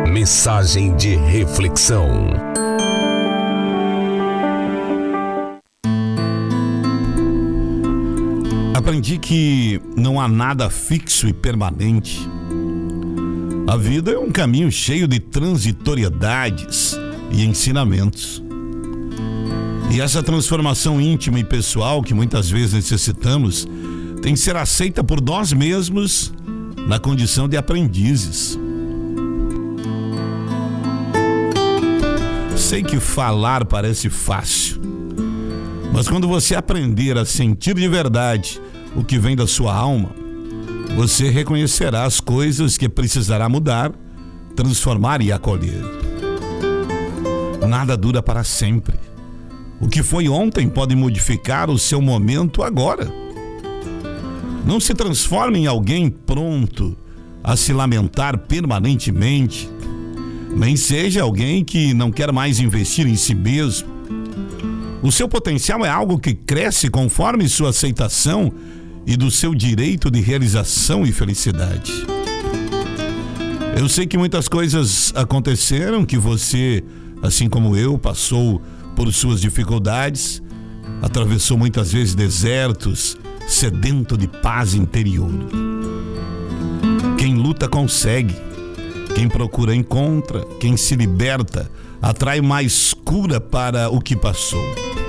Mensagem de reflexão. Aprendi que não há nada fixo e permanente. A vida é um caminho cheio de transitoriedades e ensinamentos. E essa transformação íntima e pessoal que muitas vezes necessitamos tem que ser aceita por nós mesmos na condição de aprendizes. Sei que falar parece fácil, mas quando você aprender a sentir de verdade o que vem da sua alma, você reconhecerá as coisas que precisará mudar, transformar e acolher. Nada dura para sempre. O que foi ontem pode modificar o seu momento agora. Não se transforme em alguém pronto a se lamentar permanentemente. Nem seja alguém que não quer mais investir em si mesmo. O seu potencial é algo que cresce conforme sua aceitação e do seu direito de realização e felicidade. Eu sei que muitas coisas aconteceram, que você, assim como eu, passou por suas dificuldades, atravessou muitas vezes desertos, sedento de paz interior. Quem luta consegue. Quem procura encontra, quem se liberta atrai mais cura para o que passou.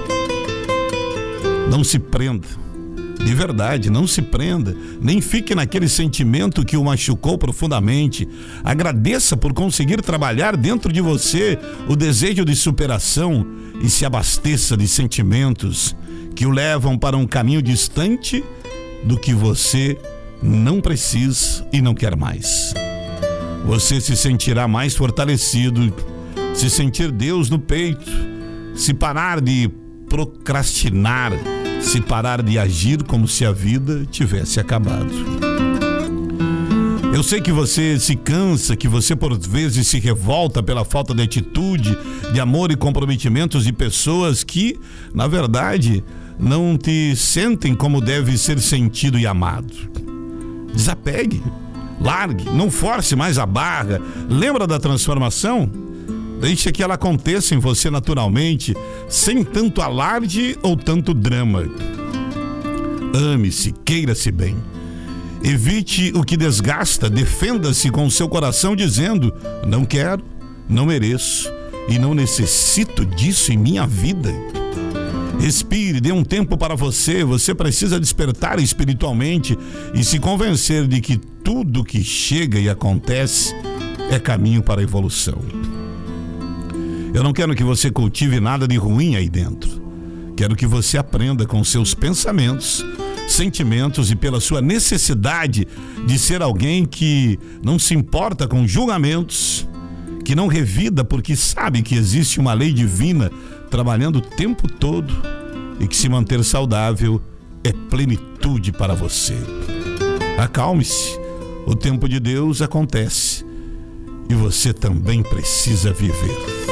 Não se prenda, de verdade, não se prenda, nem fique naquele sentimento que o machucou profundamente. Agradeça por conseguir trabalhar dentro de você o desejo de superação e se abasteça de sentimentos que o levam para um caminho distante do que você não precisa e não quer mais. Você se sentirá mais fortalecido, se sentir Deus no peito, se parar de procrastinar, se parar de agir como se a vida tivesse acabado. Eu sei que você se cansa, que você por vezes se revolta pela falta de atitude, de amor e comprometimentos de pessoas que, na verdade, não te sentem como deve ser sentido e amado. Desapegue. Largue, não force mais a barra. Lembra da transformação? Deixe que ela aconteça em você naturalmente, sem tanto alarde ou tanto drama. Ame-se, queira-se bem. Evite o que desgasta, defenda-se com seu coração dizendo: não quero, não mereço e não necessito disso em minha vida. Respire, dê um tempo para você. Você precisa despertar espiritualmente e se convencer de que tudo que chega e acontece é caminho para a evolução. Eu não quero que você cultive nada de ruim aí dentro. Quero que você aprenda com seus pensamentos, sentimentos e pela sua necessidade de ser alguém que não se importa com julgamentos, que não revida porque sabe que existe uma lei divina trabalhando o tempo todo e que se manter saudável é plenitude para você. Acalme-se, o tempo de Deus acontece e você também precisa viver.